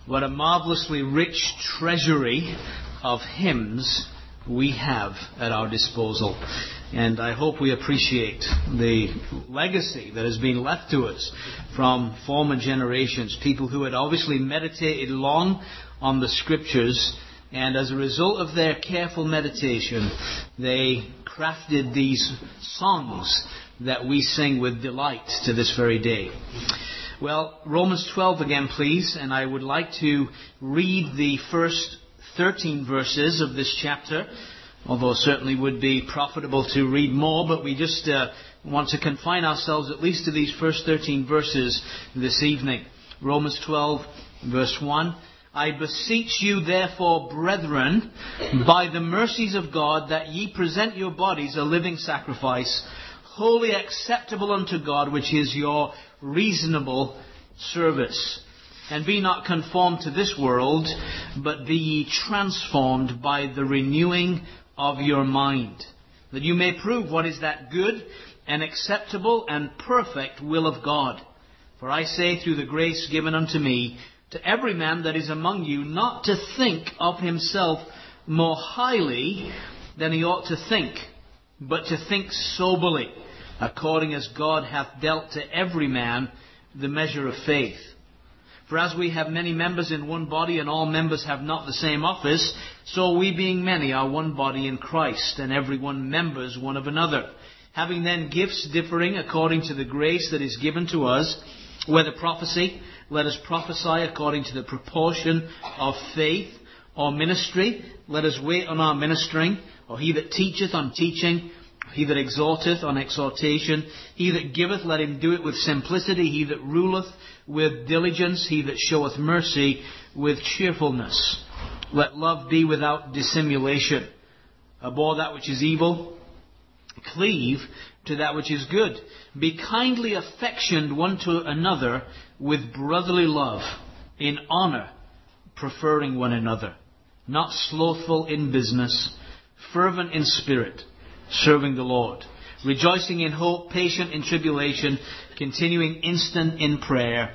What a marvelously rich treasury of hymns we have at our disposal. And I hope we appreciate the legacy that has been left to us from former generations, people who had obviously meditated long on the Scriptures, and as a result of their careful meditation, they crafted these songs that we sing with delight to this very day. Well, Romans 12 again, please, and I would like to read the first 13 verses of this chapter, although it certainly would be profitable to read more, but we just want to confine ourselves at least to these first 13 verses this evening. Romans 12, verse 1. I beseech you, therefore, brethren, by the mercies of God, that ye present your bodies a living sacrifice, wholly acceptable unto God, which is your reasonable service. And be not conformed to this world, but be ye transformed by the renewing of your mind, that you may prove what is that good and acceptable and perfect will of God. For I say, through the grace given unto me, to every man that is among you, not to think of himself more highly than he ought to think, but to think soberly, according as God hath dealt to every man the measure of faith. For as we have many members in one body, and all members have not the same office, so we being many are one body in Christ, and every one members one of another. Having then gifts differing according to the grace that is given to us, whether prophecy, let us prophesy according to the proportion of faith, or ministry, let us wait on our ministering, or he that teacheth on teaching, he that exhorteth on exhortation, he that giveth, let him do it with simplicity, he that ruleth with diligence, he that showeth mercy with cheerfulness. Let love be without dissimulation. Abhor that which is evil, cleave to that which is good. Be kindly affectioned one to another with brotherly love, in honour, preferring one another, not slothful in business, fervent in spirit, serving the Lord, rejoicing in hope, patient in tribulation, continuing instant in prayer,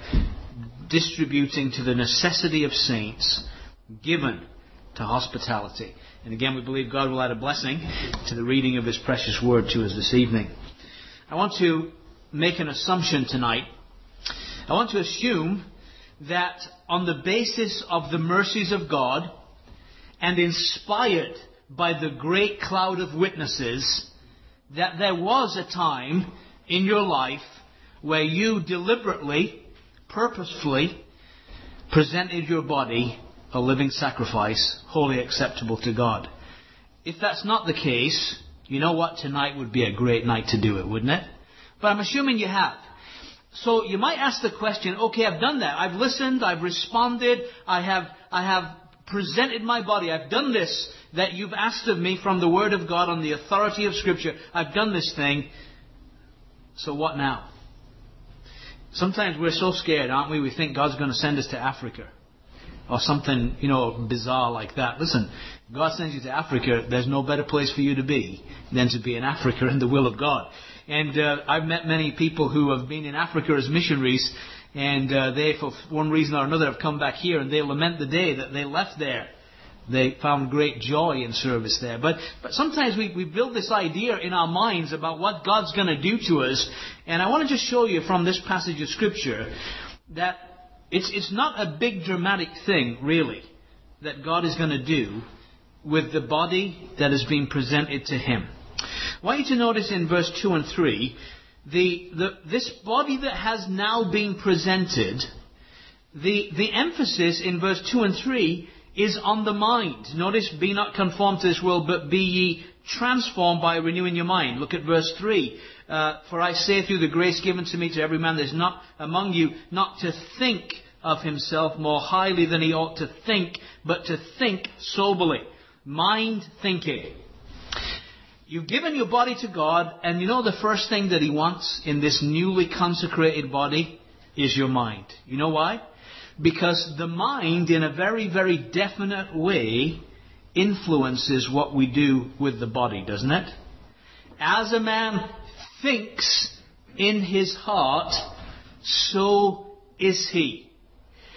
distributing to the necessity of saints, given to hospitality. And again, we believe God will add a blessing to the reading of His precious word to us this evening. I want to make an assumption tonight. I want to assume that on the basis of the mercies of God, and inspired by the great cloud of witnesses, that there was a time in your life where you deliberately, purposefully presented your body a living sacrifice, wholly acceptable to God. If that's not the case, you know what? Tonight would be a great night to do it, wouldn't it? But I'm assuming you have. So you might ask the question, okay, I've done that. I've listened, I've responded, I have presented my body. I've done this that you've asked of me from the Word of God on the authority of Scripture. I've done this thing. So what now? Sometimes we're so scared, aren't we? We think God's going to send us to Africa. Or something, bizarre like that. Listen, if God sends you to Africa, there's no better place for you to be than to be in Africa in the will of God. And I've met many people who have been in Africa as missionaries, and they, for one reason or another, have come back here, and they lament the day that they left there. They found great joy in service there. But sometimes we build this idea in our minds about what God's going to do to us. And I want to just show you from this passage of Scripture that it's not a big dramatic thing, really, that God is going to do with the body that has been presented to Him. I want you to notice in verse 2 and 3, this body that has now been presented, the emphasis in verse 2 and 3 is on the mind. Notice, be not conformed to this world, but be ye transformed by renewing your mind. Look at verse 3. For I say through the grace given to me to every man that is not among you, not to think of himself more highly than he ought to think, but to think soberly. Mind thinking. You've given your body to God, and you know the first thing that He wants in this newly consecrated body is your mind. You know why? Because the mind, in a very, very definite way, influences what we do with the body, doesn't it? As a man thinks in his heart, so is he.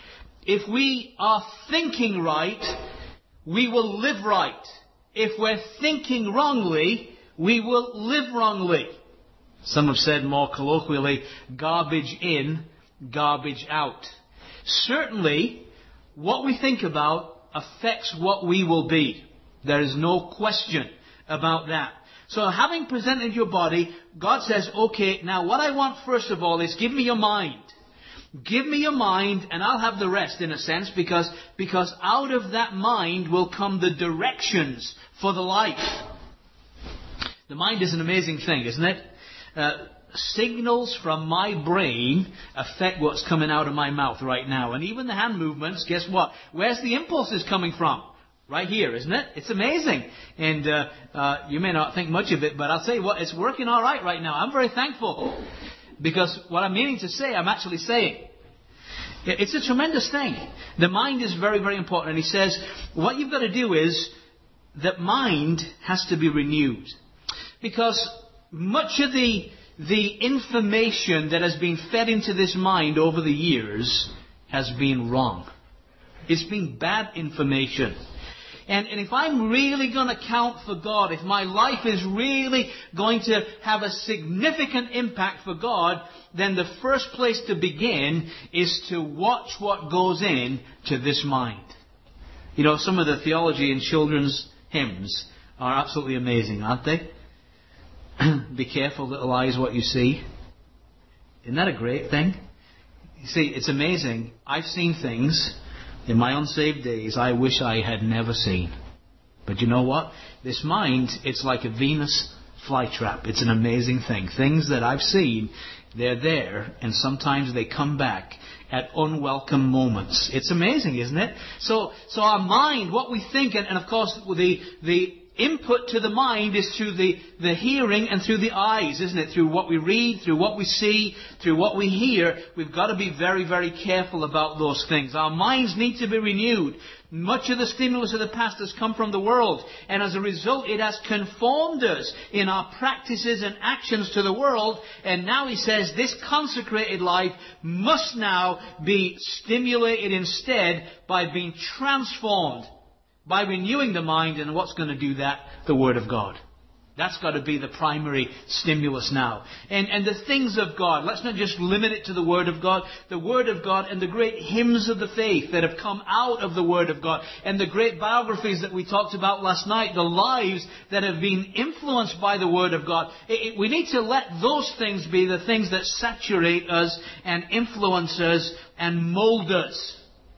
If we are thinking right, we will live right. If we're thinking wrongly, we will live wrongly. Some have said more colloquially, garbage in, garbage out. Certainly, what we think about affects what we will be. There is no question about that. So having presented your body, God says, okay, now what I want first of all is give me your mind. Give me your mind and I'll have the rest in a sense because out of that mind will come the directions for the life. The mind is an amazing thing, isn't it? Signals from my brain affect what's coming out of my mouth right now. And even the hand movements, guess what? Where's the impulses coming from? Right here, isn't it? It's amazing. And you may not think much of it, but I'll tell you what, it's working all right now. I'm very thankful. Because what I'm meaning to say, I'm actually saying. It's a tremendous thing. The mind is very, very important. And he says, what you've got to do is, that mind has to be renewed. Because much of the information that has been fed into this mind over the years has been wrong. It's been bad information. And if I'm really going to count for God, if my life is really going to have a significant impact for God, then the first place to begin is to watch what goes in to this mind. You know, some of the theology in children's hymns are absolutely amazing, aren't they? Be careful, little eyes, what you see. Isn't that a great thing? You see, it's amazing. I've seen things in my unsaved days I wish I had never seen. But you know what? This mind, it's like a Venus flytrap. It's an amazing thing. Things that I've seen, they're there, and sometimes they come back at unwelcome moments. It's amazing, isn't it? So our mind, what we think, and of course the input to the mind is through the hearing and through the eyes, isn't it? Through what we read, through what we see, through what we hear. We've got to be very, very careful about those things. Our minds need to be renewed. Much of the stimulus of the past has come from the world, and as a result it has conformed us in our practices and actions to the world. And now he says this consecrated life must now be stimulated instead by being transformed, by renewing the mind. And what's going to do that? The Word of God. That's got to be the primary stimulus now. And the things of God. Let's not just limit it to the Word of God. The Word of God and the great hymns of the faith that have come out of the Word of God. And the great biographies that we talked about last night. The lives that have been influenced by the Word of God. We need to let those things be the things that saturate us and influence us and mold us.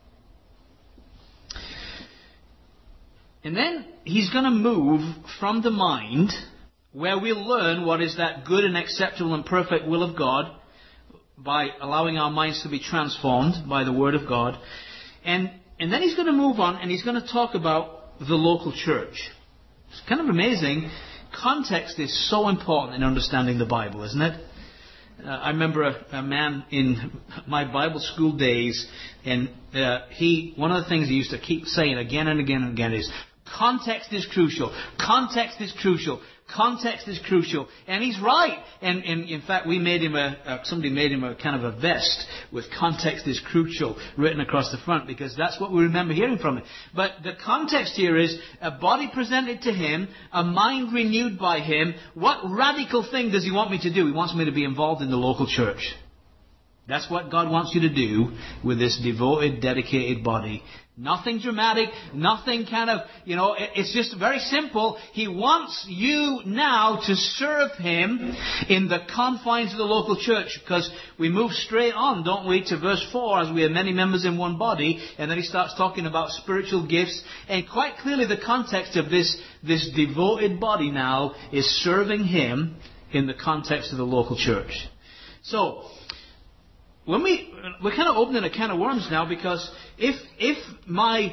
And then he's going to move from the mind, where we'll learn what is that good and acceptable and perfect will of God, by allowing our minds to be transformed by the Word of God. And then he's going to move on and he's going to talk about the local church. It's kind of amazing. Context is so important in understanding the Bible, isn't it? I remember a man in my Bible school days, and one of the things he used to keep saying again and again and again is, context is crucial. Context is crucial. Context is crucial. And he's right. And in fact, we made him somebody made him a kind of a vest with context is crucial written across the front, because that's what we remember hearing from it. But the context here is a body presented to him, a mind renewed by him. What radical thing does he want me to do? He wants me to be involved in the local church. That's what God wants you to do with this devoted, dedicated body. Nothing dramatic, nothing kind of, it's just very simple. He wants you now to serve Him in the confines of the local church, because we move straight on, don't we, to verse 4, as we are many members in one body, and then he starts talking about spiritual gifts, and quite clearly the context of this devoted body now is serving Him in the context of the local church. So, when we're kind of opening a can of worms now, because if my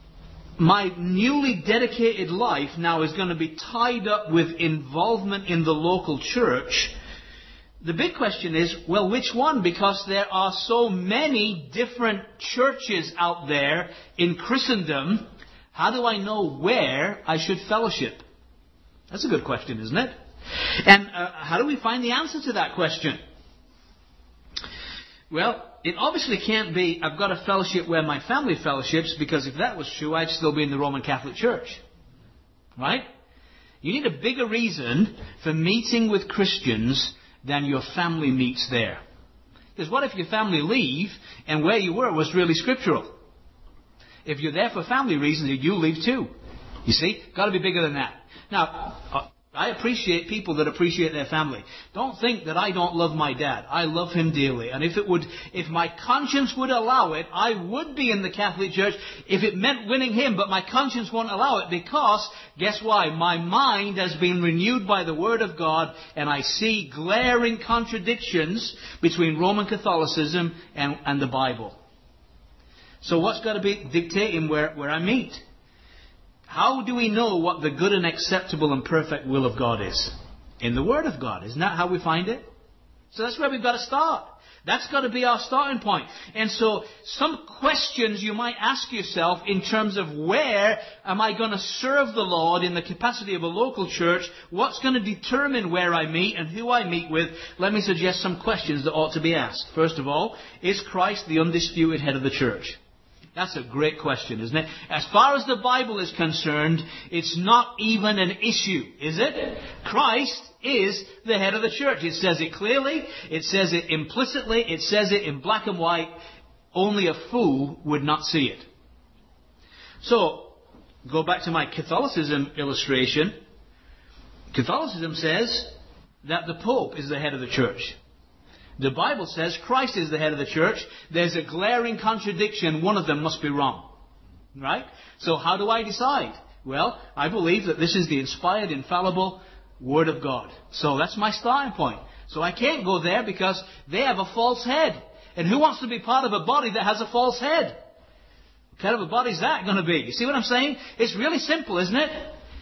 newly dedicated life now is going to be tied up with involvement in the local church, the big question is, well, which one? Because there are so many different churches out there in Christendom. How do I know where I should fellowship? That's a good question, isn't it? And how do we find the answer to that question? Well, it obviously can't be, I've got a fellowship where my family fellowships, because if that was true, I'd still be in the Roman Catholic Church. Right? You need a bigger reason for meeting with Christians than your family meets there. Because what if your family leave and where you were was really scriptural? If you're there for family reasons, you leave too. You see? Got to be bigger than that. Now, I appreciate people that appreciate their family. Don't think that I don't love my dad. I love him dearly. And if my conscience would allow it, I would be in the Catholic Church if it meant winning him. But my conscience won't allow it because, guess why? My mind has been renewed by the Word of God, and I see glaring contradictions between Roman Catholicism and the Bible. So what's got to be dictating where I meet? How do we know what the good and acceptable and perfect will of God is? In the Word of God. Isn't that how we find it? So that's where we've got to start. That's got to be our starting point. And so some questions you might ask yourself in terms of where am I going to serve the Lord in the capacity of a local church? What's going to determine where I meet and who I meet with? Let me suggest some questions that ought to be asked. First of all, is Christ the undisputed head of the church? That's a great question, isn't it? As far as the Bible is concerned, it's not even an issue, is it? Christ is the head of the church. It says it clearly. It says it implicitly. It says it in black and white. Only a fool would not see it. So, go back to my Catholicism illustration. Catholicism says that the Pope is the head of the church. The Bible says Christ is the head of the church. There's a glaring contradiction. One of them must be wrong. Right? So how do I decide? Well, I believe that this is the inspired, infallible Word of God. So that's my starting point. So I can't go there because they have a false head. And who wants to be part of a body that has a false head? What kind of a body is that going to be? You see what I'm saying? It's really simple, isn't it?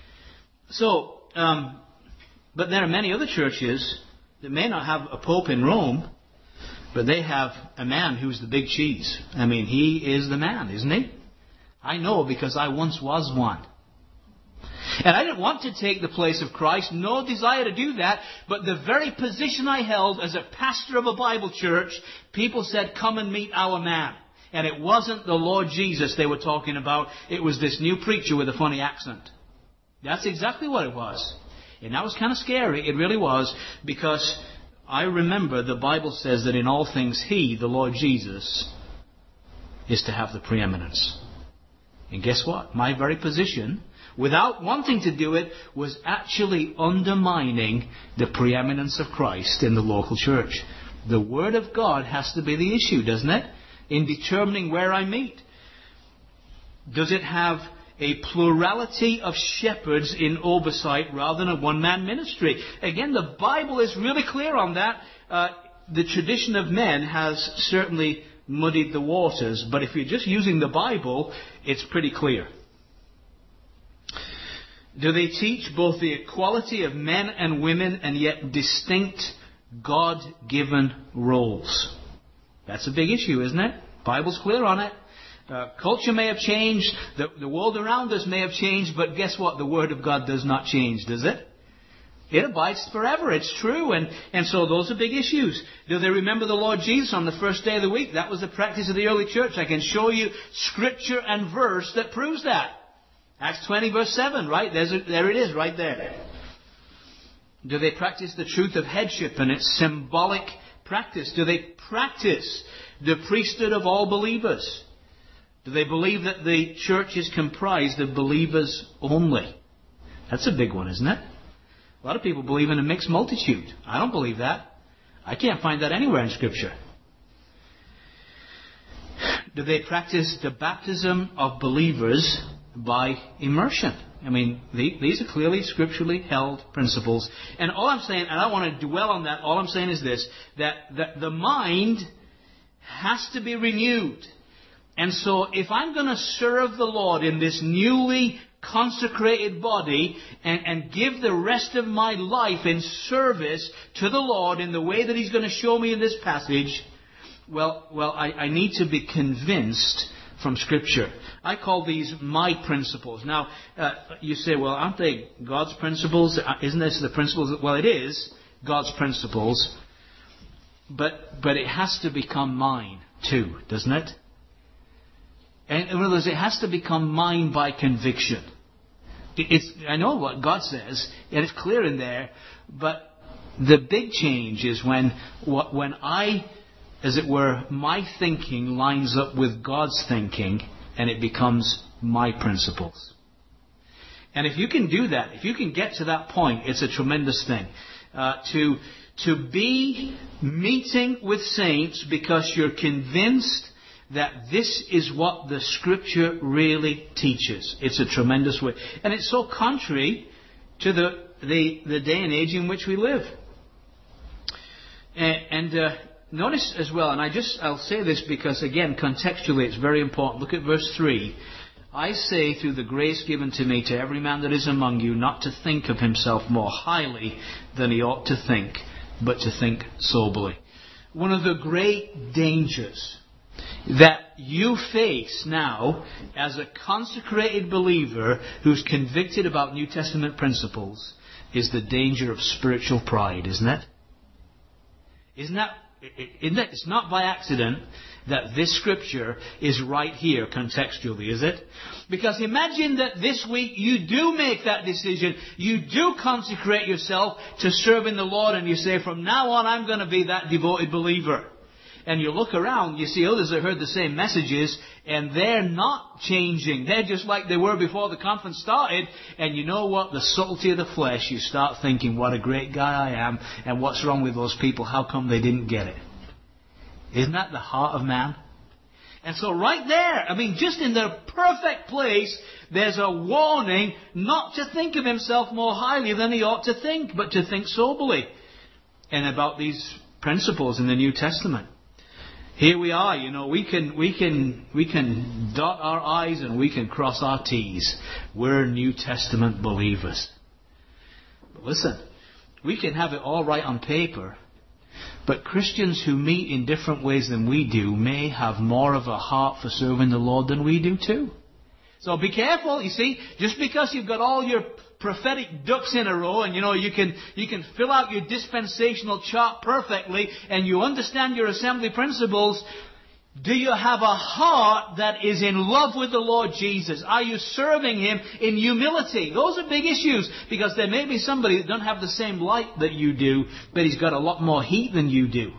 So, but there are many other churches that may not have a pope in Rome, but they have a man who's the big cheese. I mean, he is the man, isn't he? I know because I once was one. And I didn't want to take the place of Christ, no desire to do that, but the very position I held as a pastor of a Bible church, people said, come and meet our man. And it wasn't the Lord Jesus they were talking about, it was this new preacher with a funny accent. That's exactly what it was. And that was kind of scary. It really was. Because I remember the Bible says that in all things He, the Lord Jesus, is to have the preeminence. And guess what? My very position, without wanting to do it, was actually undermining the preeminence of Christ in the local church. The Word of God has to be the issue, doesn't it? In determining where I meet. Does it have a plurality of shepherds in oversight rather than a one-man ministry? Again, the Bible is really clear on that. The tradition of men has certainly muddied the waters, but if you're just using the Bible, it's pretty clear. Do they teach both the equality of men and women and yet distinct God-given roles? That's a big issue, isn't it? Bible's clear on it. Culture may have changed, the world around us may have changed, but guess what? The Word of God does not change, does it? It abides forever, it's true, and so those are big issues. Do they remember the Lord Jesus on the first day of the week? That was the practice of the early church. I can show you scripture and verse that proves that. Acts 20 verse 7, right? There it is, right there. Do they practice the truth of headship and its symbolic practice? Do they practice the priesthood of all believers? Do they believe that the church is comprised of believers only? That's a big one, isn't it? A lot of people believe in a mixed multitude. I don't believe that. I can't find that anywhere in Scripture. Do they practice the baptism of believers by immersion? I mean, these are clearly scripturally held principles. And all I'm saying, and I don't want to dwell on that, all I'm saying is this, that the mind has to be renewed. And so if I'm going to serve the Lord in this newly consecrated body and give the rest of my life in service to the Lord in the way that He's going to show me in this passage, well, I need to be convinced from Scripture. I call these my principles. Now, you say, well, aren't they God's principles? Isn't this the principles? Well, it is God's principles, but it has to become mine. too, doesn't it? And in other words, it has to become mine by conviction. I know what God says, and it's clear in there, but the big change is when I, as it were, my thinking lines up with God's thinking, and it becomes my principles. And if you can do that, if you can get to that point, it's a tremendous thing. To be meeting with saints because you're convinced that this is what the Scripture really teaches. It's a tremendous way. And it's so contrary to the day and age in which we live. And notice as well, and I'll say this because, again, contextually it's very important. Look at verse 3. I say, through the grace given to me, to every man that is among you, not to think of himself more highly than he ought to think, but to think soberly. One of the great dangers that you face now as a consecrated believer who's convicted about New Testament principles is the danger of spiritual pride, isn't it? Isn't it? It's not by accident that this Scripture is right here contextually, is it? Because imagine that this week you do make that decision, you do consecrate yourself to serving the Lord, and you say, from now on I'm going to be that devoted believer. And you look around, you see others that heard the same messages, and they're not changing. They're just like they were before the conference started. And you know what? The subtlety of the flesh, you start thinking, what a great guy I am, and what's wrong with those people? How come they didn't get it? Isn't that the heart of man? And so right there, just in the perfect place, there's a warning not to think of himself more highly than he ought to think, but to think soberly. And about these principles in the New Testament. Here we are, we can dot our I's and we can cross our T's. We're New Testament believers. But listen, we can have it all right on paper, but Christians who meet in different ways than we do may have more of a heart for serving the Lord than we do too. So be careful, you see, just because you've got all your prophetic ducks in a row and you can fill out your dispensational chart perfectly and you understand your assembly principles, do you have a heart that is in love with the Lord Jesus? Are you serving Him in humility? Those are big issues, because there may be somebody that doesn't have the same light that you do, but he's got a lot more heat than you do.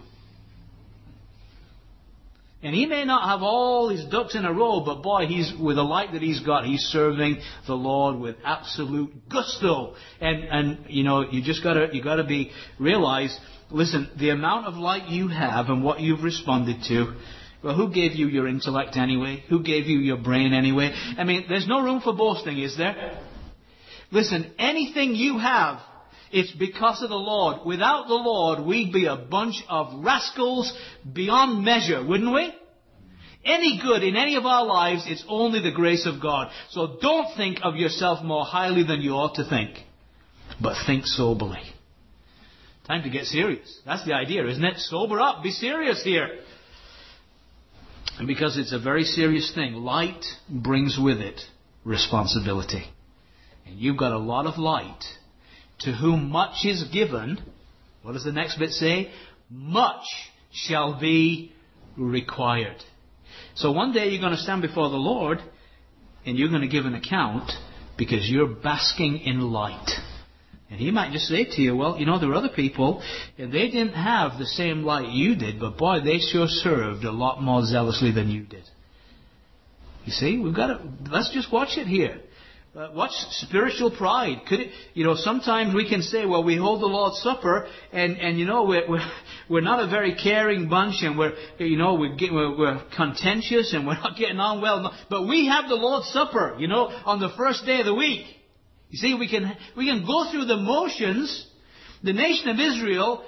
And he may not have all his ducks in a row, but boy, he's with the light that he's got, he's serving the Lord with absolute gusto. And you just gotta realize, listen, the amount of light you have and what you've responded to, well, who gave you your intellect anyway? Who gave you your brain anyway? There's no room for boasting, is there? Listen, anything you have, it's because of the Lord. Without the Lord, we'd be a bunch of rascals beyond measure, wouldn't we? Any good in any of our lives, it's only the grace of God. So don't think of yourself more highly than you ought to think, but think soberly. Time to get serious. That's the idea, isn't it? Sober up. Be serious here. And because it's a very serious thing, light brings with it responsibility. And you've got a lot of light. To whom much is given, what does the next bit say? Much shall be required. So one day you're going to stand before the Lord and you're going to give an account because you're basking in light. And He might just say to you, well, there were other people and they didn't have the same light you did, but boy, they sure served a lot more zealously than you did. You see, let's just watch it here. What's spiritual pride? Sometimes we can say, well, we hold the Lord's Supper, and we're not a very caring bunch, and we're contentious, and we're not getting on well. But we have the Lord's Supper, on the first day of the week. You see, we can go through the motions. The nation of Israel,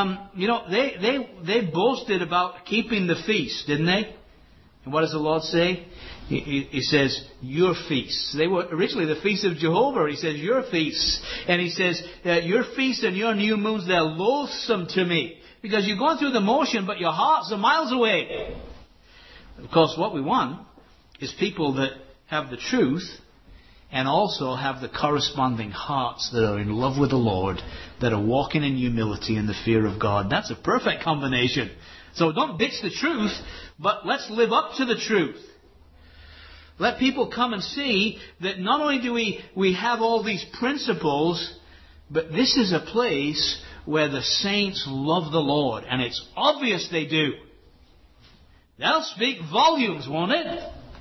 they boasted about keeping the feast, didn't they? And what does the Lord say? He says, your feasts. They were originally the feasts of Jehovah. He says, your feasts. And He says, your feasts and your new moons, they're loathsome to me. Because you're going through the motion, but your hearts are miles away. Of course, what we want is people that have the truth and also have the corresponding hearts that are in love with the Lord, that are walking in humility and the fear of God. That's a perfect combination. So don't ditch the truth, but let's live up to the truth. Let people come and see that not only do we have all these principles, but this is a place where the saints love the Lord. And it's obvious they do. That'll speak volumes, won't it?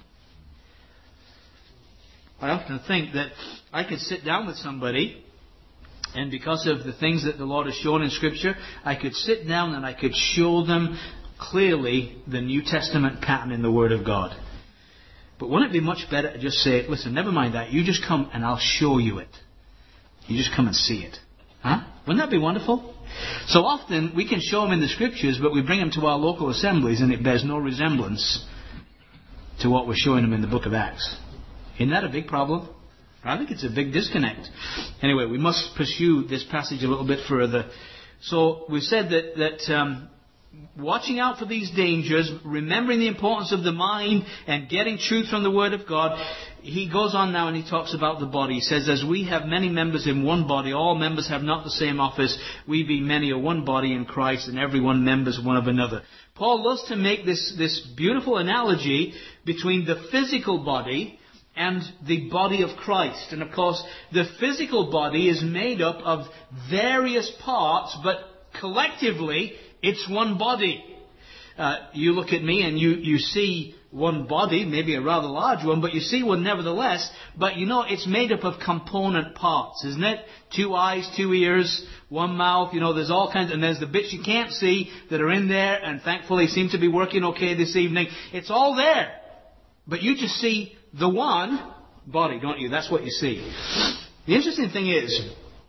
I often think that I could sit down with somebody, and because of the things that the Lord has shown in Scripture, I could sit down and I could show them clearly the New Testament pattern in the Word of God. But wouldn't it be much better to just say, listen, never mind that. You just come and I'll show you it. You just come and see it. Huh? Wouldn't that be wonderful? So often we can show them in the Scriptures, but we bring them to our local assemblies and it bears no resemblance to what we're showing them in the book of Acts. Isn't that a big problem? I think it's a big disconnect. Anyway, we must pursue this passage a little bit further. So we've said that watching out for these dangers, remembering the importance of the mind and getting truth from the Word of God. He goes on now and he talks about the body. He says, as we have many members in one body, all members have not the same office. We being many are one body in Christ, and everyone members one of another. Paul loves to make this beautiful analogy between the physical body and the body of Christ. And of course, the physical body is made up of various parts, but collectively, it's one body. You look at me and you see one body, maybe a rather large one, but you see one nevertheless. But you know, it's made up of component parts, isn't it? 2 eyes, 2 ears, 1 mouth, there's all kinds, and there's the bits you can't see that are in there, and thankfully seem to be working okay this evening. It's all there. But you just see the one body, don't you? That's what you see. The interesting thing is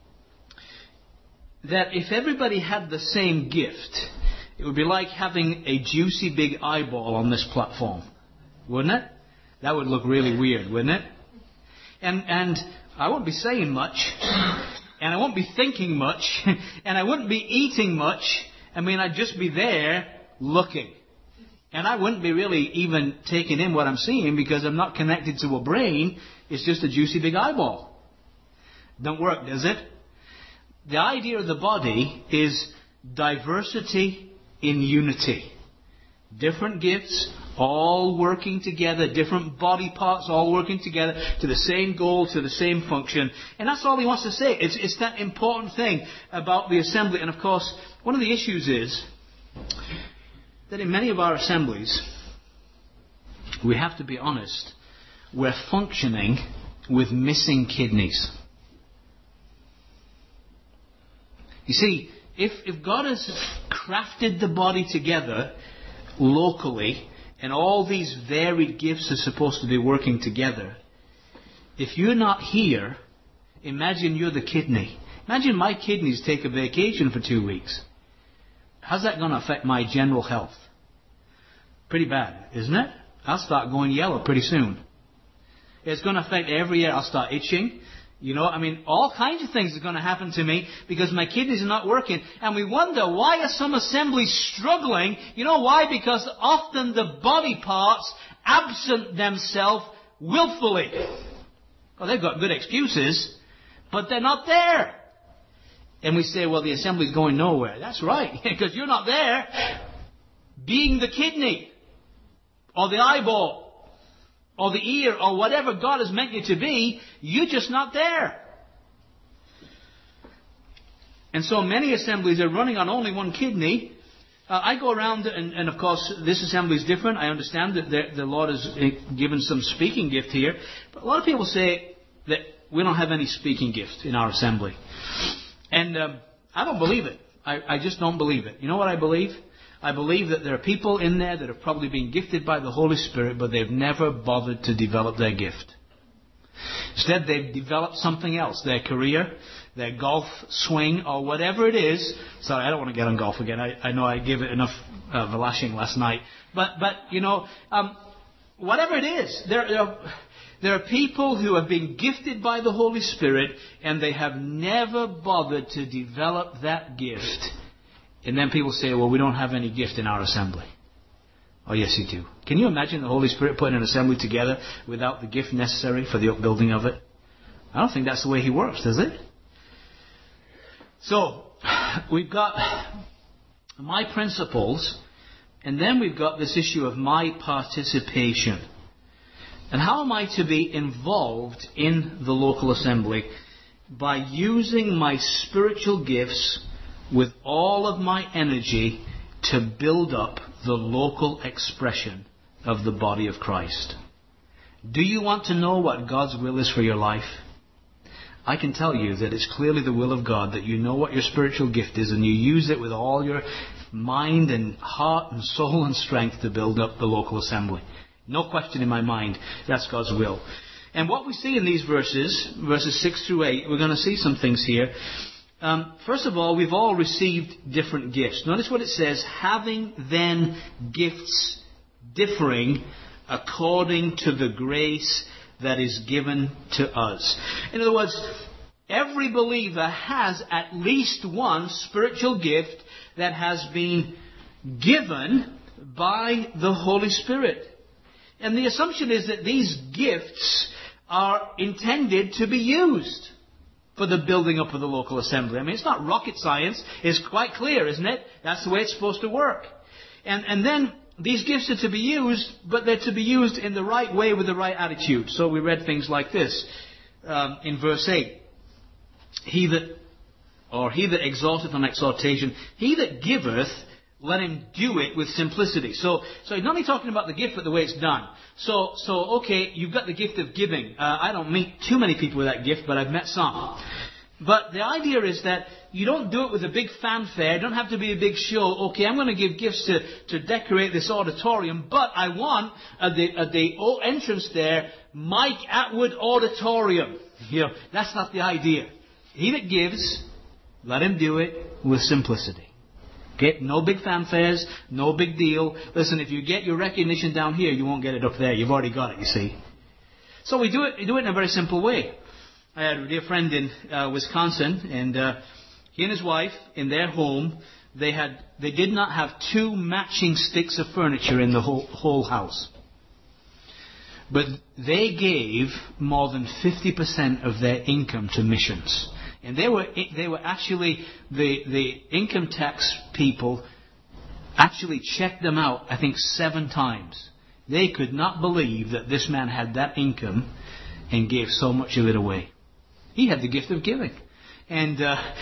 that if everybody had the same gift, it would be like having a juicy big eyeball on this platform. Wouldn't it? That would look really weird, wouldn't it? And I wouldn't be saying much, and I wouldn't be thinking much, and I wouldn't be eating much. I'd just be there looking. And I wouldn't be really even taking in what I'm seeing because I'm not connected to a brain. It's just a juicy big eyeball. Don't work, does it? The idea of the body is diversity in unity. Different gifts all working together, different body parts all working together to the same goal, to the same function. And that's all he wants to say. It's that important thing about the assembly. And of course, one of the issues is that in many of our assemblies, we have to be honest, we're functioning with missing kidneys. You see, if God has crafted the body together locally, and all these varied gifts are supposed to be working together, if you're not here, imagine you're the kidney. Imagine my kidneys take a vacation for 2 weeks. How's that going to affect my general health? Pretty bad, isn't it? I'll start going yellow pretty soon. It's going to affect every area. I'll start itching. All kinds of things are going to happen to me because my kidneys are not working. And we wonder, why are some assemblies struggling? You know why? Because often the body parts absent themselves willfully. Well, they've got good excuses, but they're not there. And we say, well, the assembly's going nowhere. That's right, because you're not there. Being the kidney, or the eyeball, or the ear, or whatever God has meant you to be, you're just not there. And so many assemblies are running on only one kidney. I go around, and of course, this assembly is different. I understand that the Lord has given some speaking gift here. But a lot of people say that we don't have any speaking gift in our assembly. And I don't believe it. I just don't believe it. You know what I believe? I believe that there are people in there that have probably been gifted by the Holy Spirit, but they've never bothered to develop their gift. Instead, they've developed something else, their career, their golf swing, or whatever it is. Sorry, I don't want to get on golf again. I know I gave it enough of a lashing last night. But whatever it is, there are people who have been gifted by the Holy Spirit, and they have never bothered to develop that gift. And then people say, well, we don't have any gift in our assembly. Oh, yes, you do. Can you imagine the Holy Spirit putting an assembly together without the gift necessary for the upbuilding of it? I don't think that's the way He works, does it? So, we've got my principles And then we've got this issue of my participation. And how am I to be involved in the local assembly? By using my spiritual gifts with all of my energy to build up the local expression of the body of Christ. Do you want to know what God's will is for your life? I can tell you that it's clearly the will of God that you know what your spiritual gift is and you use it with all your mind and heart and soul and strength to build up the local assembly. No question in my mind, that's God's will. And what we see in these verses 6 through 8, we're going to see some things here. First of all, we've all received different gifts. Notice what it says, having then gifts differing according to the grace that is given to us. In other words, every believer has at least one spiritual gift that has been given by the Holy Spirit. And the assumption is that these gifts are intended to be used for the building up of the local assembly. I mean, it's not rocket science. It's quite clear, isn't it? That's the way it's supposed to work. And then these gifts are to be used, but they're to be used in the right way with the right attitude. So we read things like this in verse 8. He that exalteth on exhortation, he that giveth, let him do it with simplicity. So he's not only talking about the gift, but the way it's done. So okay, you've got the gift of giving. I don't meet too many people with that gift, but I've met some. But the idea is that you don't do it with a big fanfare. It don't have to be a big show. Okay, I'm going to give gifts to decorate this auditorium, but I want at the entrance there, Mike Atwood Auditorium. You know, that's not the idea. He that gives, let him do it with simplicity. Okay, no big fanfares, no big deal. Listen, if you get your recognition down here, you won't get it up there. You've already got it, you see. So we do it in a very simple way. I had a dear friend in Wisconsin, and he and his wife, in their home, they did not have 2 matching sticks of furniture in the whole house. But they gave more than 50% of their income to missions. And they were actually, the income tax people actually checked them out, I think 7 times. They could not believe that this man had that income and gave so much of it away. He had the gift of giving. And,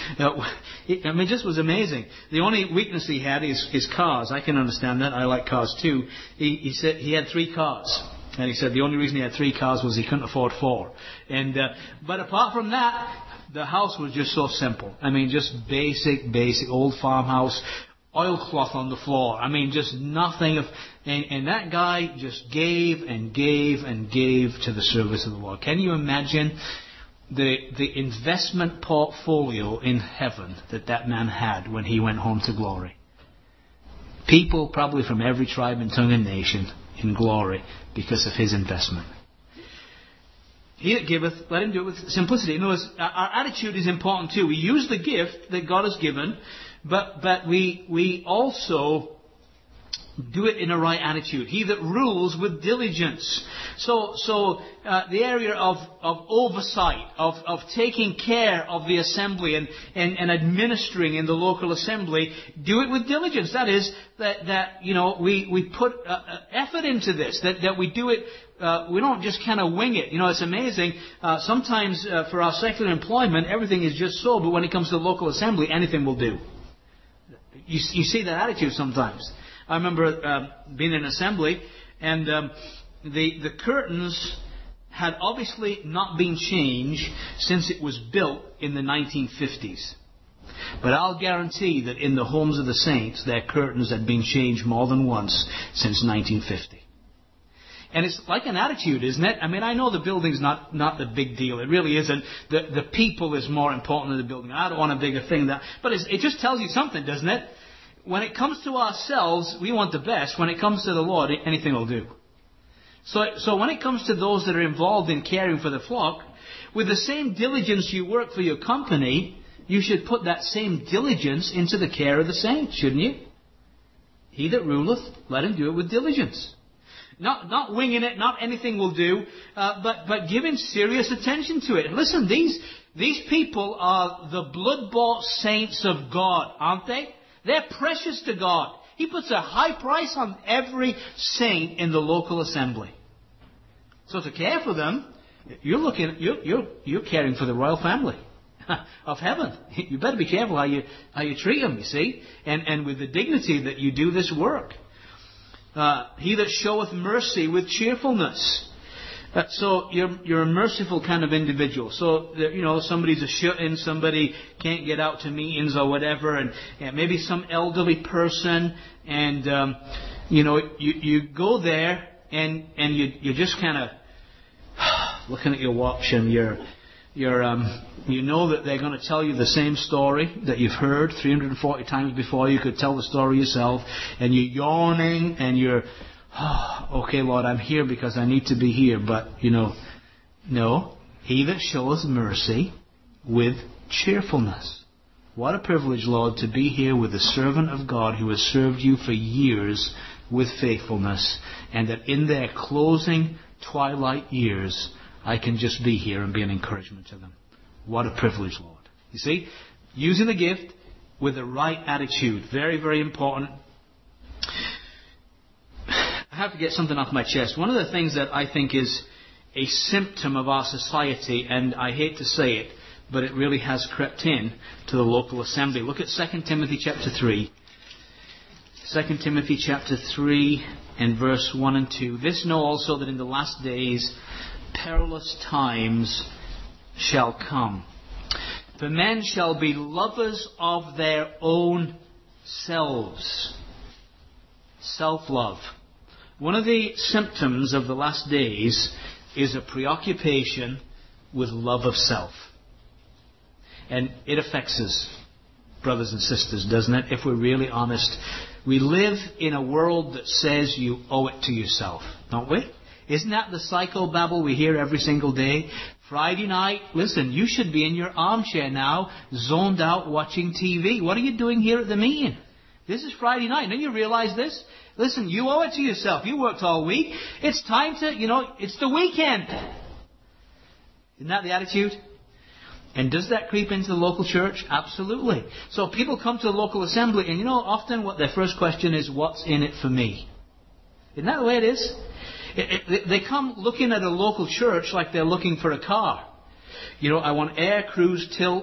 it just was amazing. The only weakness he had is cars. I can understand that. I like cars too. He said he had 3 cars. And he said the only reason he had 3 cars was he couldn't afford 4. And, but apart from that, the house was just so simple. I mean, just basic, old farmhouse, oilcloth on the floor. I mean, just nothing of... And that guy just gave and gave and gave to the service of the Lord. Can you imagine the investment portfolio in heaven that man had when he went home to glory? People probably from every tribe and tongue and nation in glory because of his investment. He that giveth, let him do it with simplicity. In other words, our attitude is important too. We use the gift that God has given, but we also do it in a right attitude. He that rules with diligence. So the area of oversight, of taking care of the assembly and administering in the local assembly, do it with diligence. That is, that we put effort into this, that we do it. We don't just kind of wing it. You know, it's amazing. Sometimes for our secular employment, everything is just so, but when it comes to the local assembly, anything will do. You see that attitude sometimes. I remember being in an assembly, and the curtains had obviously not been changed since it was built in the 1950s. But I'll guarantee that in the homes of the saints, their curtains had been changed more than once since 1950. And it's like an attitude, isn't it? I mean, I know the building's not the big deal. It really isn't. The people is more important than the building. I don't want a bigger thing. But it just tells you something, doesn't it? When it comes to ourselves, we want the best. When it comes to the Lord, anything will do. So when it comes to those that are involved in caring for the flock, with the same diligence you work for your company, you should put that same diligence into the care of the saints, shouldn't you? He that ruleth, let him do it with diligence. Not winging it, not anything will do, but giving serious attention to it. Listen, these people are the blood-bought saints of God, aren't they? They're precious to God. He puts a high price on every saint in the local assembly. So to care for them, you're caring for the royal family of heaven. You better be careful how you treat them, you see, and with the dignity that you do this work. He that showeth mercy with cheerfulness. So you're a merciful kind of individual. So somebody's a shut-in, somebody can't get out to meetings or whatever, and maybe some elderly person, and you go there and you're just kind of looking at your watch, and you know that they're going to tell you the same story that you've heard 340 times before. You could tell the story yourself, and you're yawning, and you're, okay, Lord, I'm here because I need to be here. But, no. He that showeth mercy with cheerfulness. What a privilege, Lord, to be here with the servant of God who has served you for years with faithfulness, and that in their closing twilight years, I can just be here and be an encouragement to them. What a privilege, Lord. You see, using the gift with the right attitude. Very, very important. I have to get something off my chest. One of the things that I think is a symptom of our society, and I hate to say it, but it really has crept in to the local assembly. Look at 2 Timothy chapter 3. 2 Timothy chapter 3 and verse 1 and 2. This know also that in the last days perilous times shall come. For men shall be lovers of their own selves. Self-love. One of the symptoms of the last days is a preoccupation with love of self. And it affects us, brothers and sisters, doesn't it? If we're really honest. We live in a world that says you owe it to yourself, don't we? Isn't that the psychobabble we hear every single day? Friday night, listen, you should be in your armchair now, zoned out watching TV. What are you doing here at the meeting? This is Friday night. Don't you realize this? Listen, you owe it to yourself. You worked all week. It's time to, it's the weekend. Isn't that the attitude? And does that creep into the local church? Absolutely. So people come to the local assembly, and often what their first question is, what's in it for me? Isn't that the way it is? They come looking at a local church like they're looking for a car. I want air, cruise, tilt.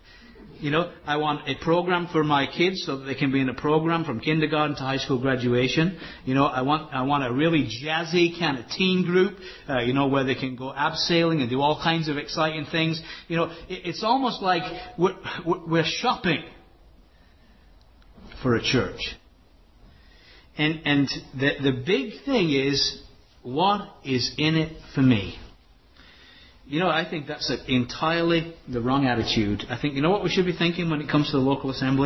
I want a program for my kids so that they can be in a program from kindergarten to high school graduation. I want a really jazzy kind of teen group, where they can go abseiling and do all kinds of exciting things. It's almost like we're shopping for a church. And the big thing is, what is in it for me? I think that's entirely the wrong attitude. I think, what we should be thinking when it comes to the local assembly?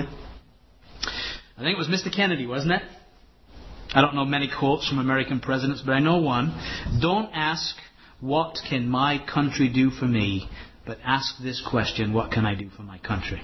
I think it was Mr. Kennedy, wasn't it? I don't know many quotes from American presidents, but I know one. Don't ask, what can my country do for me? But ask this question, what can I do for my country?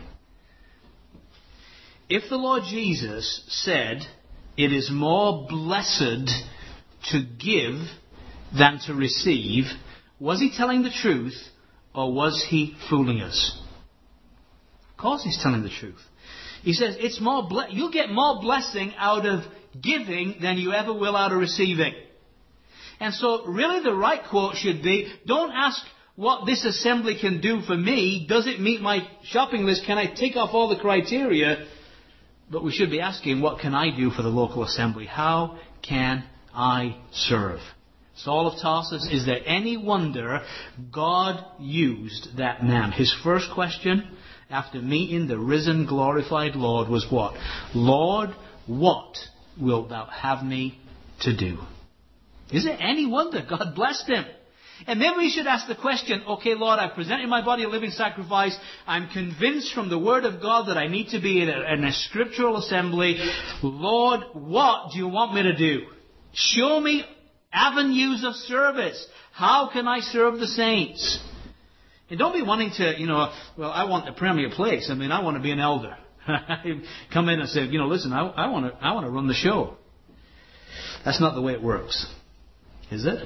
If the Lord Jesus said, it is more blessed to give than to receive, was he telling the truth, or was he fooling us? Of course he's telling the truth. He says, it's more you'll get more blessing out of giving than you ever will out of receiving. And so really the right quote should be, don't ask what this assembly can do for me. Does it meet my shopping list? Can I tick off all the criteria? But we should be asking, what can I do for the local assembly? How can I serve? Saul of Tarsus, is there any wonder God used that man? His first question after meeting the risen, glorified Lord was what? Lord, what wilt thou have me to do? Is there any wonder God blessed him? And then we should ask the question, okay, Lord, I've presented my body a living sacrifice. I'm convinced from the Word of God that I need to be in a scriptural assembly. Lord, what do you want me to do? Show me avenues of service. How can I serve the saints? And don't be wanting to, I want the premier place. I want to be an elder. Come in and say, listen, I want to run the show. That's not the way it works. Is it?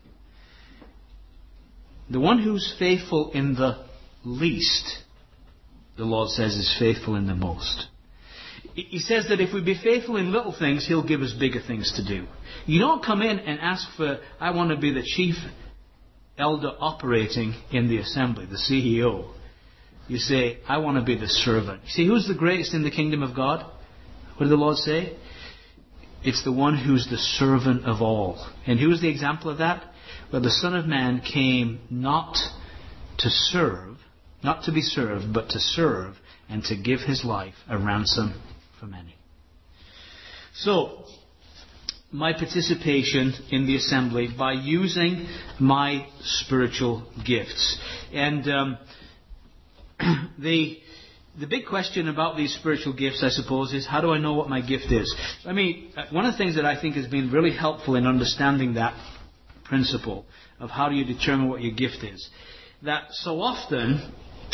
The one who's faithful in the least, the Lord says, is faithful in the most. He says that if we be faithful in little things, He'll give us bigger things to do. You don't come in and ask for, I want to be the chief elder operating in the assembly, the CEO. You say, I want to be the servant. You see, who's the greatest in the kingdom of God? What did the Lord say? It's the one who's the servant of all. And who is the example of that? Well, the Son of Man came not to serve, not to be served, but to serve and to give His life a ransom for many. So, my participation in the assembly by using my spiritual gifts. And the big question about these spiritual gifts, I suppose, is how do I know what my gift is? I mean, one of the things that I think has been really helpful in understanding that principle of how do you determine what your gift is, that so often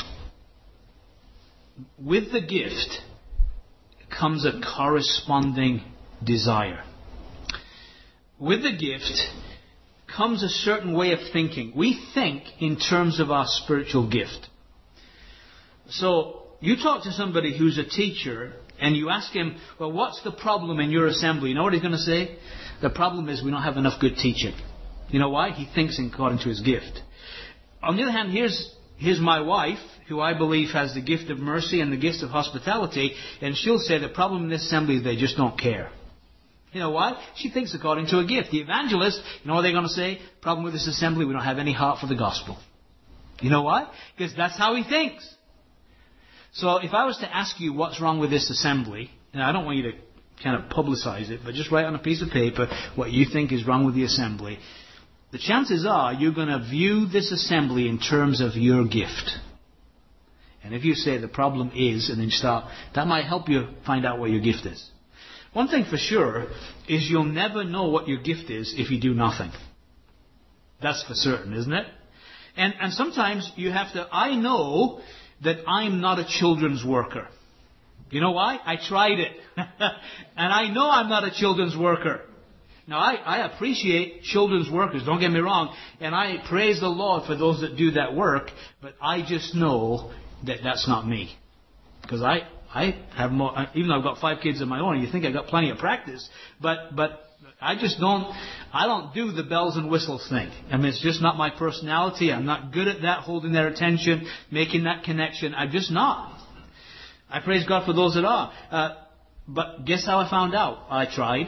with the gift comes a corresponding desire. With the gift comes a certain way of thinking. We think in terms of our spiritual gift. So, you talk to somebody who's a teacher and you ask him, well, what's the problem in your assembly? You know what he's going to say? The problem is we don't have enough good teaching. You know why? He thinks according to his gift. On the other hand, here's my wife, who I believe has the gift of mercy and the gift of hospitality, and she'll say the problem in this assembly is they just don't care. You know why? She thinks according to a gift. The evangelist, you know what they're going to say? Problem with this assembly, we don't have any heart for the gospel. You know why? Because that's how he thinks. So if I was to ask you what's wrong with this assembly, and I don't want you to kind of publicize it, but just write on a piece of paper what you think is wrong with the assembly, the chances are you're going to view this assembly in terms of your gift. And if you say the problem is, and then start, that might help you find out what your gift is. One thing for sure is you'll never know what your gift is if you do nothing. That's for certain, isn't it? And sometimes you have to, I know that I'm not a children's worker. You know why? I tried it. And I know I'm not a children's worker. Now, I appreciate children's workers, don't get me wrong, and I praise the Lord for those that do that work, but I just know that that's not me. Because I have more, even though I've got 5 kids of my own, you think I've got plenty of practice, but I just don't do the bells and whistles thing. I mean, it's just not my personality. I'm not good at that, holding their attention, making that connection. I'm just not. I praise God for those that are. But guess how I found out? I tried.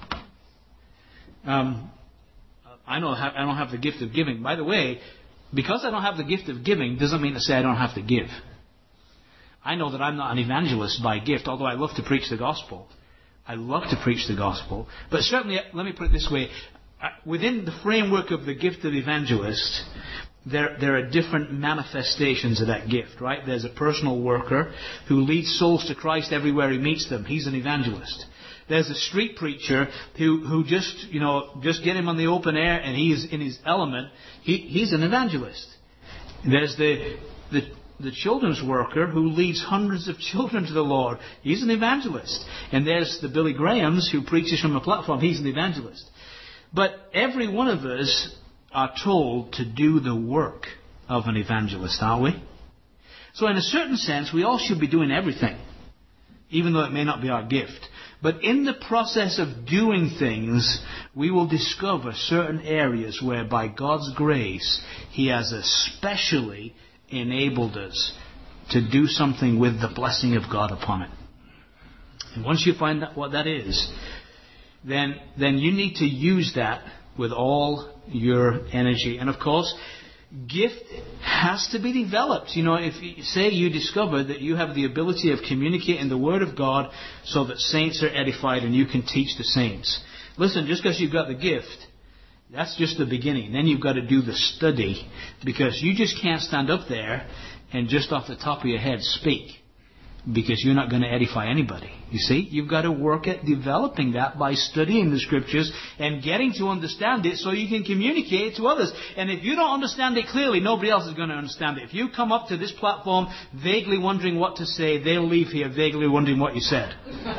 I don't have the gift of giving. By the way, because I don't have the gift of giving doesn't mean to say I don't have to give. I know that I'm not an evangelist by gift, although I love to preach the gospel. I love to preach the gospel. But certainly, let me put it this way. Within the framework of the gift of evangelist, there are different manifestations of that gift, right? There's a personal worker who leads souls to Christ everywhere he meets them. He's an evangelist. There's a street preacher who just get him on the open air and he's in his element. He's an evangelist. There's the children's worker who leads hundreds of children to the Lord. He's an evangelist. And there's the Billy Grahams who preaches from a platform. He's an evangelist. But every one of us are told to do the work of an evangelist, aren't we? So in a certain sense, we all should be doing everything, even though it may not be our gift. But in the process of doing things, we will discover certain areas where by God's grace, He has especially enabled us to do something with the blessing of God upon it. And once you find out what that is, then you need to use that with all your energy. And of course, gift has to be developed. You know, if say you discover that you have the ability of communicating the Word of God so that saints are edified and you can teach the saints. Listen, just because you've got the gift, that's just the beginning. Then you've got to do the study, because you just can't stand up there and just off the top of your head speak, because you're not going to edify anybody. You see, you've got to work at developing that by studying the Scriptures and getting to understand it so you can communicate it to others. And if you don't understand it clearly, nobody else is going to understand it. If you come up to this platform vaguely wondering what to say, they'll leave here vaguely wondering what you said.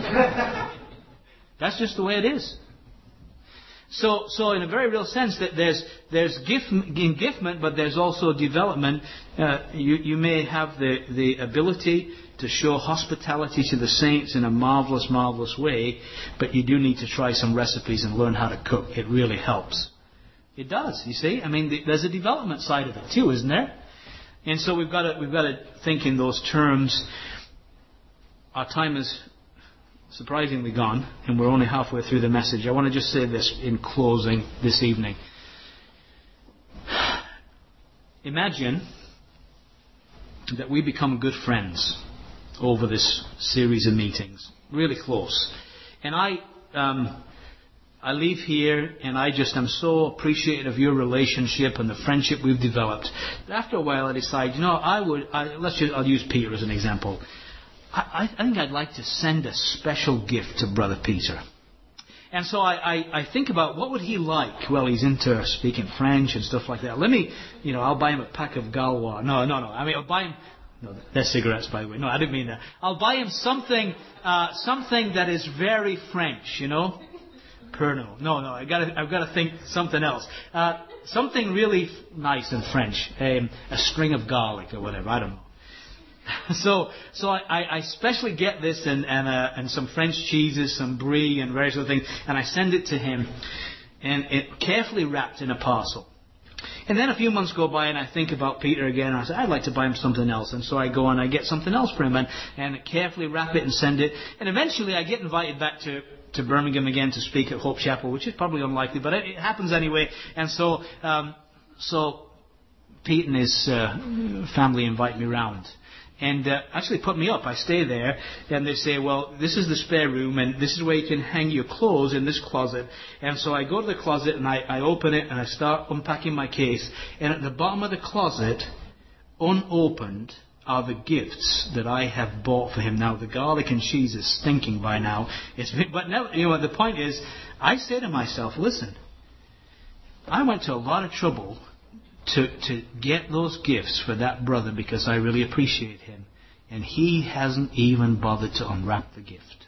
That's just the way it is. So in a very real sense, that there's giftment, but there's also development. You may have the ability to show hospitality to the saints in a marvelous, marvelous way, but you do need to try some recipes and learn how to cook. It really helps. It does, you see. I mean, there's a development side of it too, isn't there? And so we've got to think in those terms. Our time is surprisingly gone, and we're only halfway through the message. I want to just say this in closing this evening. Imagine that we become good friends over this series of meetings, really close. And I leave here, and I just am so appreciative of your relationship and the friendship we've developed. But after a while, I decide, I'll use Peter as an example. I think I'd like to send a special gift to Brother Peter. And so I think about what would he like? Well, he's into speaking French and stuff like that. I'll buy him a pack of Gaulois. No. I mean, I'll buy him... No, they're cigarettes, by the way. No, I didn't mean that. I'll buy him something that is very French, Pernod. No, I've got to think something else. Something really nice and French. A string of garlic or whatever. I don't know. So I specially get this and some French cheeses, some brie and various other things, and I send it to him, and it carefully wrapped in a parcel. And then a few months go by, and I think about Peter again, and I say, I'd like to buy him something else. And so I go and I get something else for him, and carefully wrap it and send it. And eventually I get invited back to Birmingham again to speak at Hope Chapel, which is probably unlikely, but it happens anyway. And so Pete and his family invite me round. And actually put me up. I stay there, and they say, well, this is the spare room, and this is where you can hang your clothes in this closet. And so I go to the closet, and I open it, and I start unpacking my case. And at the bottom of the closet, unopened, are the gifts that I have bought for him. Now, the garlic and cheese is stinking by now. But now, the point is, I say to myself, listen, I went to a lot of trouble to get those gifts for that brother because I really appreciate him. And he hasn't even bothered to unwrap the gift.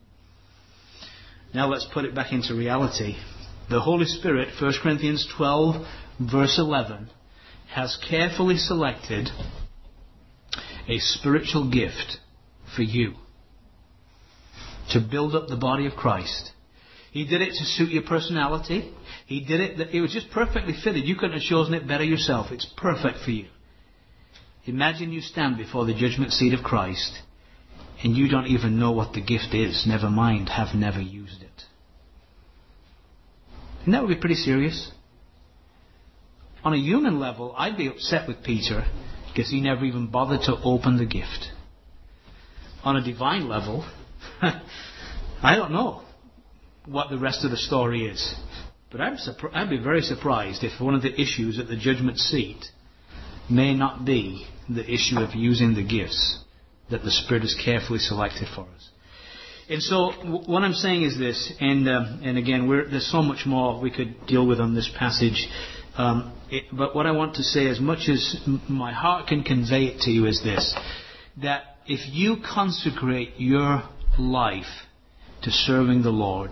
Now let's put it back into reality. The Holy Spirit, 1 Corinthians 12, verse 11, has carefully selected a spiritual gift for you to build up the body of Christ. He did it to suit your personality. He did it. It was just perfectly fitted. You couldn't have chosen it better yourself. It's perfect for you. Imagine you stand before the judgment seat of Christ and you don't even know what the gift is. Never mind, have never used it. And that would be pretty serious. On a human level, I'd be upset with Peter because he never even bothered to open the gift. On a divine level, I don't know what the rest of the story is. But I'd be very surprised if one of the issues at the judgment seat may not be the issue of using the gifts that the Spirit has carefully selected for us. And so what I'm saying is this, and again, there's so much more we could deal with on this passage. But what I want to say, as much as my heart can convey it to you, is this, that if you consecrate your life to serving the Lord,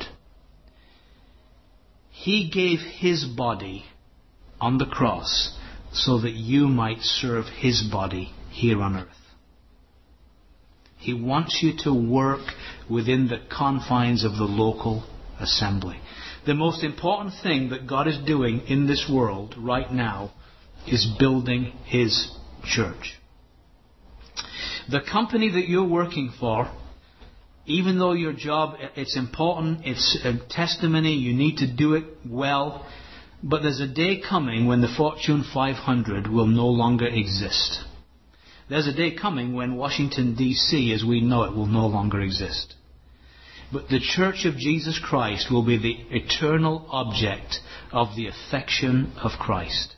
He gave His body on the cross so that you might serve His body here on earth. He wants you to work within the confines of the local assembly. The most important thing that God is doing in this world right now is building His church. The company that you're working for, even though your job, it's important, it's a testimony, you need to do it well, but there's a day coming when the Fortune 500 will no longer exist. There's a day coming when Washington, D.C., as we know it, will no longer exist. But the Church of Jesus Christ will be the eternal object of the affection of Christ.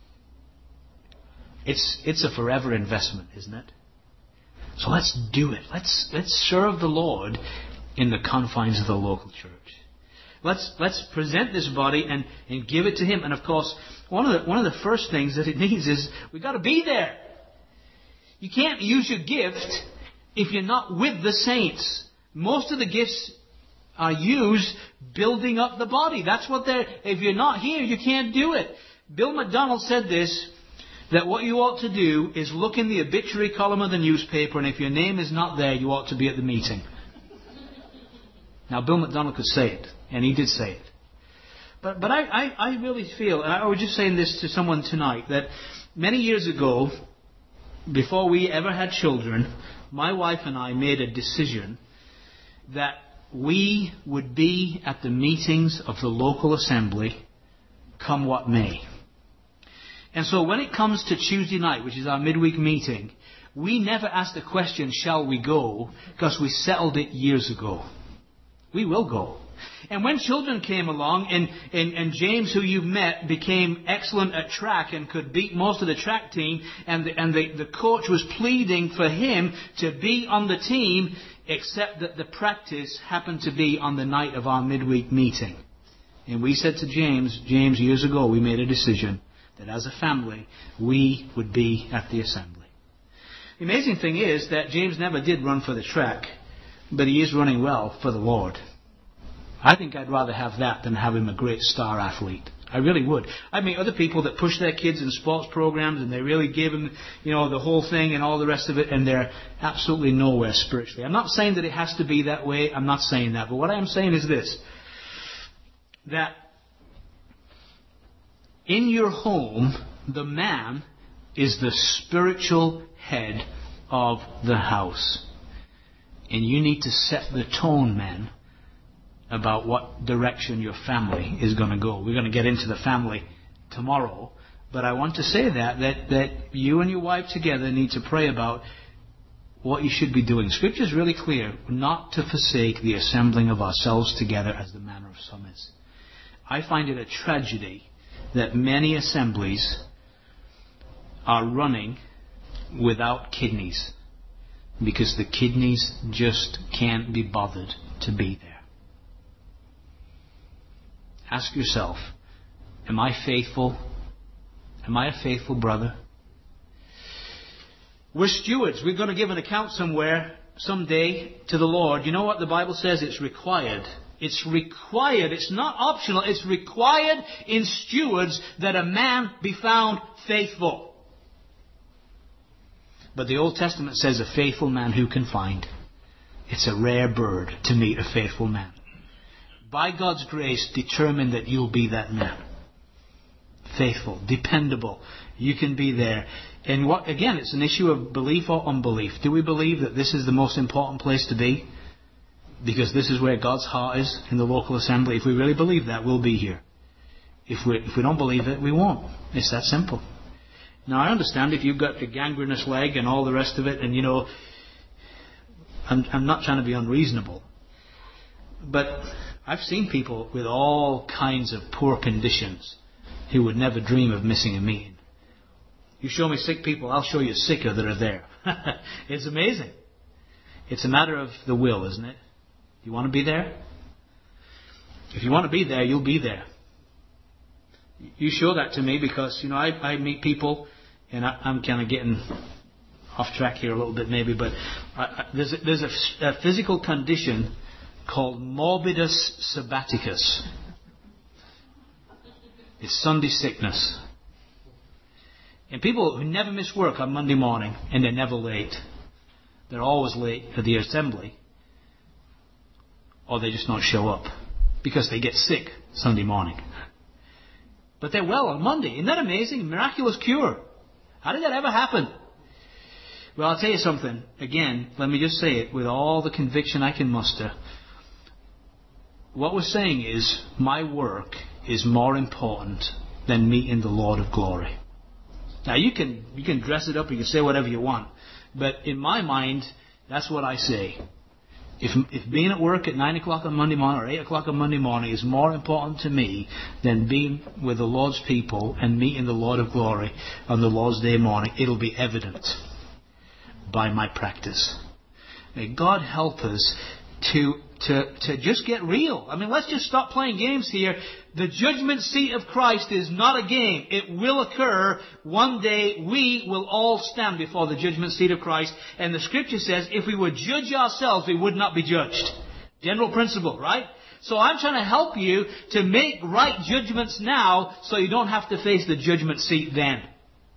It's a forever investment, isn't it? So let's do it. Let's serve the Lord in the confines of the local church. Let's present this body and give it to Him. And of course, one of the first things that it needs is we've got to be there. You can't use your gift if you're not with the saints. Most of the gifts are used building up the body. That's what they're. If you're not here, you can't do it. Bill McDonald said this. that what you ought to do is look in the obituary column of the newspaper, and if your name is not there, you ought to be at the meeting. Now, Bill McDonald could say it, and he did say it. But I really feel, and I was just saying this to someone tonight, that many years ago, before we ever had children, my wife and I made a decision that we would be at the meetings of the local assembly, come what may. And so when it comes to Tuesday night, which is our midweek meeting, we never ask the question, shall we go? Because we settled it years ago. We will go. And when children came along, and James, who you've met, became excellent at track and could beat most of the track team, and the coach was pleading for him to be on the team, except that the practice happened to be on the night of our midweek meeting. And we said to James, years ago, we made a decision that as a family, we would be at the assembly. The amazing thing is that James never did run for the track, but he is running well for the Lord. I think I'd rather have that than have him a great star athlete. I really would. I mean, other people that push their kids in sports programs and they really give them, the whole thing and all the rest of it, and they're absolutely nowhere spiritually. I'm not saying that it has to be that way. I'm not saying that. But what I am saying is this, that in your home, the man is the spiritual head of the house. And you need to set the tone, men, about what direction your family is going to go. We're going to get into the family tomorrow. But I want to say that you and your wife together need to pray about what you should be doing. Scripture is really clear, not to forsake the assembling of ourselves together as the manner of some is. I find it a tragedy that many assemblies are running without kidneys, because the kidneys just can't be bothered to be there. Ask yourself, am I faithful? Am I a faithful brother? We're stewards. We're going to give an account someday to the Lord. You know what the Bible says? It's required. It's required. It's not optional. It's required in stewards that a man be found faithful. But the Old Testament says a faithful man who can find. It's a rare bird to meet a faithful man. By God's grace, determine that you'll be that man. Faithful, dependable. You can be there. And again, it's an issue of belief or unbelief. Do we believe that this is the most important place to be? Because this is where God's heart is, in the local assembly. If we really believe that, we'll be here. If we don't believe it, we won't. It's that simple. Now, I understand if you've got a gangrenous leg and all the rest of it, and I'm not trying to be unreasonable. But I've seen people with all kinds of poor conditions who would never dream of missing a meeting. You show me sick people, I'll show you sicker that are there. It's amazing. It's a matter of the will, isn't it? You want to be there? If you want to be there, you'll be there. You show that to me because, I meet people, and I'm kind of getting off track here a little bit maybe, but there's a physical condition called morbidus sabbaticus. It's Sunday sickness. And people who never miss work on Monday morning, and they're never late. They're always late for the assembly. Or they just don't show up because they get sick Sunday morning. But they're well on Monday. Isn't that amazing? Miraculous cure. How did that ever happen? Well, I'll tell you something. Again, let me just say it with all the conviction I can muster. What we're saying is, my work is more important than meeting the Lord of glory. Now, you can dress it up, you can say whatever you want. But in my mind, that's what I say. If being at work at 9 o'clock on Monday morning or 8 o'clock on Monday morning is more important to me than being with the Lord's people and meeting the Lord of glory on the Lord's Day morning, it'll be evident by my practice. May God help us to just get real. I mean, let's just stop playing games here. The judgment seat of Christ is not a game. It will occur. One day we will all stand before the judgment seat of Christ. And the Scripture says if we would judge ourselves, we would not be judged. General principle, right? So I'm trying to help you to make right judgments now so you don't have to face the judgment seat then.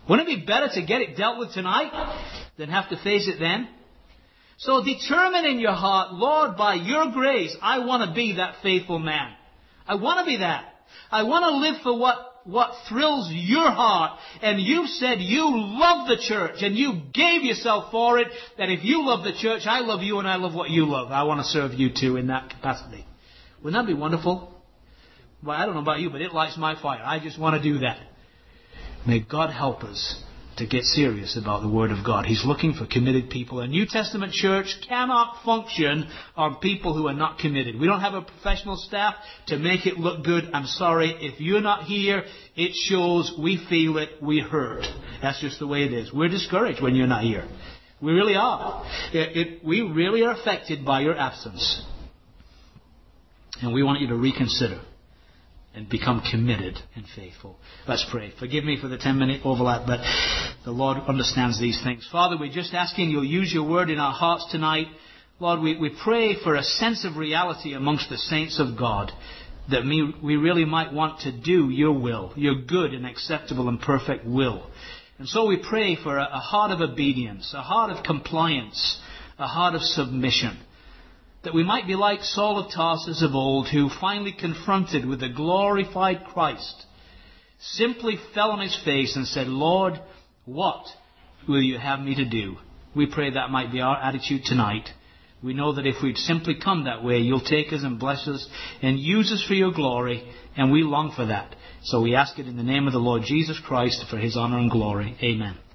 Wouldn't it be better to get it dealt with tonight than have to face it then? So determine in your heart, Lord, by your grace, I want to be that faithful man. I want to be that. I want to live for what thrills your heart. And you said you love the church and you gave yourself for it. That if you love the church, I love you and I love what you love. I want to serve you too in that capacity. Wouldn't that be wonderful? Well, I don't know about you, but it lights my fire. I just want to do that. May God help us to get serious about the Word of God. He's looking for committed people. A New Testament church cannot function on people who are not committed. We don't have a professional staff to make it look good. I'm sorry. If you're not here, it shows. We feel it. We hurt. That's just the way it is. We're discouraged when you're not here. We really are. We really are affected by your absence. And we want you to reconsider and become committed and faithful. Let's pray. Forgive me for the 10-minute overlap, but the Lord understands these things. Father, we're just asking you'll use your word in our hearts tonight. Lord, we pray for a sense of reality amongst the saints of God, that we really might want to do your will, your good and acceptable and perfect will. And so we pray for a heart of obedience, a heart of compliance, a heart of submission, that we might be like Saul of Tarsus of old, who finally confronted with the glorified Christ, simply fell on his face and said, Lord, what will you have me to do? We pray that might be our attitude tonight. We know that if we'd simply come that way, you'll take us and bless us and use us for your glory, and we long for that. So we ask it in the name of the Lord Jesus Christ for his honor and glory. Amen.